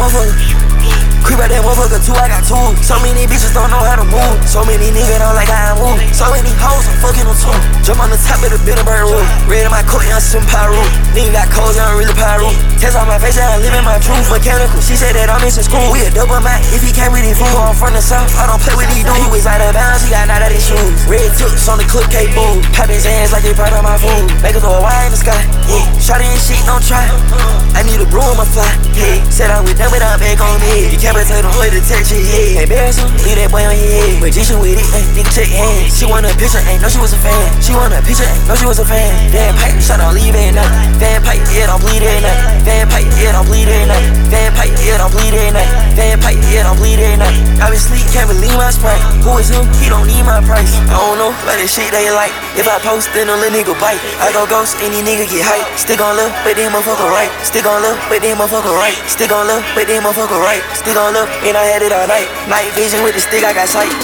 motherfucker. Creep out that motherfucker too, I got two. So many bitches don't know how to move. So many niggas don't like how I move. So many hoes, I'm fucking them too. Jump on the top of the Bilderberg roof. Red in my coat, young some pyro. Nigga got codes, I'm really pyro. Test on my face, I'm living my truth. Mechanical, she said that I'm missing school. We a double man, if he came with his food. I'm from the south, I don't play with these dudes. He was out of bounds, he got out of his shoes. Red tips on the clip, K-boo. Pop his hands like they part of my food. Make her throw a wire in the sky, yeah. Shawty and shit, don't try. I need a broom, I fly, yeah. Said I'm with them, but I'm back on me. You can't tell them what to touch it, yeah. Embarrass him, leave that boy on your head. Magician with it, nigga check your hands. She want a picture, ain't know she was a fan. She want a picture, ain't know she was a fan. Van pipe, shot don't leave at night. Van pipe, yeah, don't bleed at night. Van pipe, yeah, don't bleed at night. Van pipe, yeah, don't bleed at night. Van pipe, yeah, don't bleed at night. I been sleep, can't believe my sprite. Who is him? He don't need my price. I don't know, but this shit they like. If I post, then a little nigga bite. I go ghost, any nigga get hype. Stick on love, but then motherfucker right. Stick on love, but then motherfucker right. Stick on love, but then motherfucker right. Stick on love, and I had it all night. Night vision with the stick, I got sight.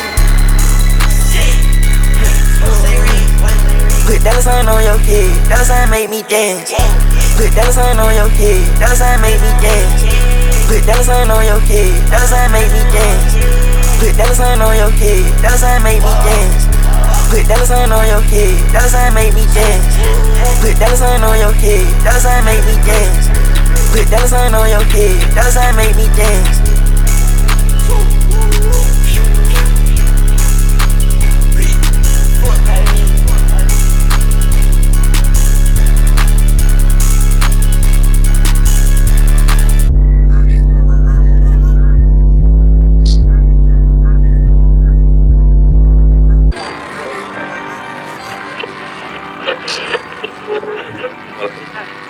Put dollar sign on your head, dollar sign make me dance. Put dollar sign on your head, dollar sign make me dance. Put dollar sign on your head, dollar sign make me dance. Put dollar sign on your head, dollar sign make me dance. Put dollar sign on your head, dollar sign make me dance. Put dollar sign on your head, dollar sign make me dance. Put dollar sign on your head, dollar sign make me dance. Okay.